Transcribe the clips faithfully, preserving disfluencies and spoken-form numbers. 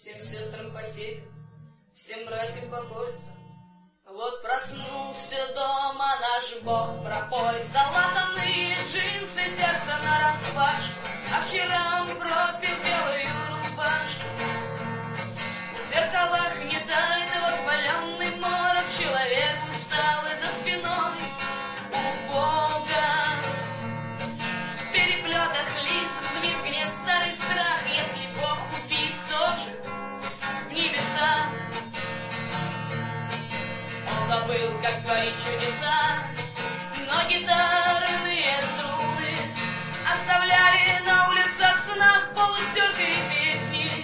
всем сестрам по север, всем братьям по кольцам. Вот проснулся дома наш Бог пропоет, залатанные джинсы, сердце нараспашку, а вчера он пропил белую рубашку. В зеркалах не тает воспаленный морок, человек усталый за спиной у Бога. В переплетах лиц взвизгнет старый страх, если Бог убит, кто же в небесах? Он забыл, как творить чудеса, но гитарные струны оставляли на улицах в снах полустертые песни.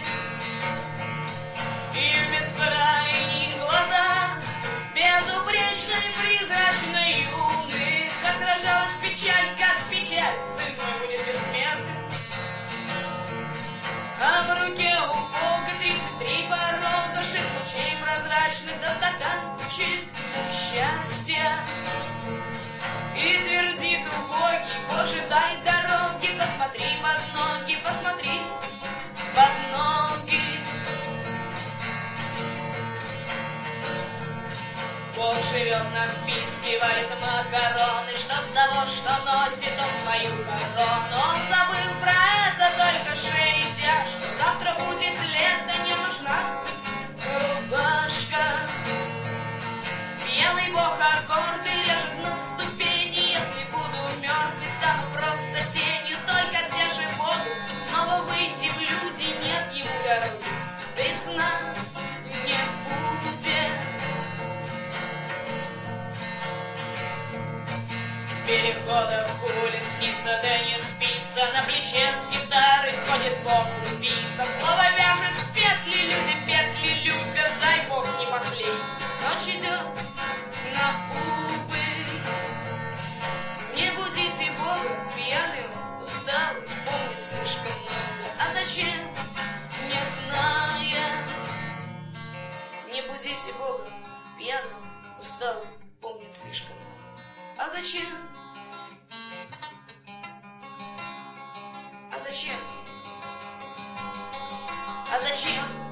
И в бескрайних глазах безупречной, призрачной юны, как отражалась печаль, как печаль, сын мой будет бессмертен. А в руке у Бога тридцать три порога, шесть лучей прозрачных до стаканчик счастья. И твердит убогий: Боже, дай дороги, посмотри под ноги, посмотри под ноги. Бог живет на вписке, варит макароны, что с того, что носит он свою корону. Он забыл про это, только шеи тяжко. Завтра будет лето, не нужна рубашка. Пьяный Бог аккорды режет на ступени. Если буду мертв и стану просто тенью, только где же Богу снова выйти в люди? Нет ему дороги, да и сна не будет. Переходов улиц снится, да не спится, на плече с гитарой ходит Бог убийца. Слово вяжет в петли, люди петли любят, дай Бог не последний. Ночь идет на убыль. Не будите Бога пьяным, усталым, помнит слишком много. А зачем, не зная? Не будите Бога пьяным, усталым, помнит слишком много. А зачем? А зачем? А зачем?